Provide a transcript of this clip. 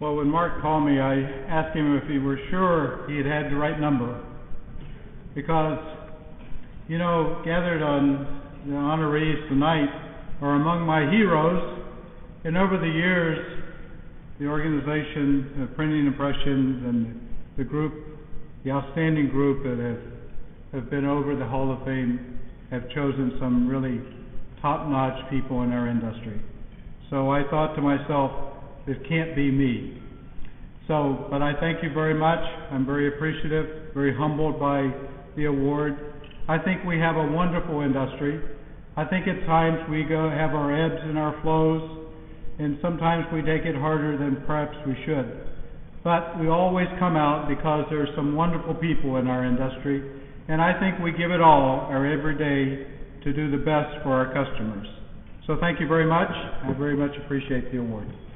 Well, when Mark called me, I asked him if he were sure he had had the right number. Because, gathered on the honorees tonight are among my heroes, and over the years, the organization of Printing Impressions and the group, the outstanding group that have been over the Hall of Fame, have chosen some really top-notch people in our industry. So I thought to myself, it can't be me. But I thank you very much. I'm very appreciative, very humbled by the award. I think we have a wonderful industry. I think at times we have our ebbs and our flows, and sometimes we take it harder than perhaps we should. But we always come out because there are some wonderful people in our industry, and I think we give it all our every day to do the best for our customers. So thank you very much. I very much appreciate the award.